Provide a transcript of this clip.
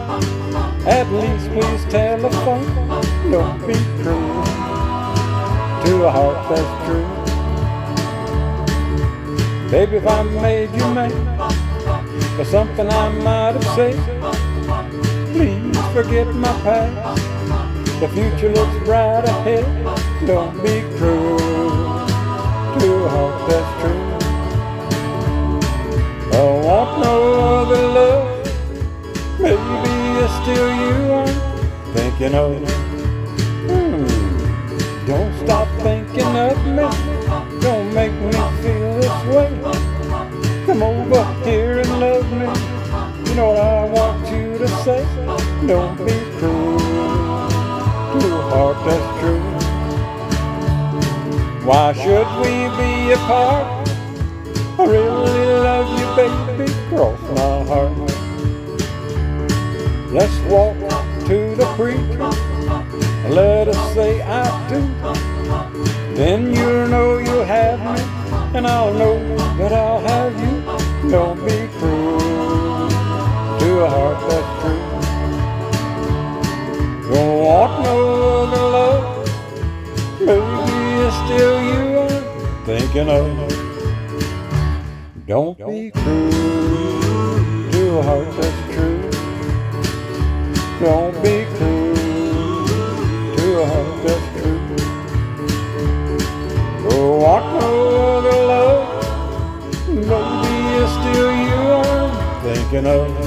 At least please telephone. Don't be cruel to a heart that's true. Baby, if I made you mad for something I might have said, please forget my past. The future looks bright ahead. Don't be cruel to a heart that's true. I want no other love. Maybe it's still you I'm thinking of. Don't stop thinking of me. Don't make me feel this way. Come over here and love me. You know what I want you to say. Don't be cruel to a heart that's true. Why should we be apart? I really love you, baby, cross my heart. Let's walk to the preacher and let us say I do. Then you'll know you'll have me, and I'll know that I'll have you. Don't be cruel to a heart that's true. Don't want no other love. Maybe it's still you I'm thinking of. Don't be cruel to a heart that's true. Don't be cruel to a heart that's true. Don't want no other love. Maybe it's still you I'm thinking of.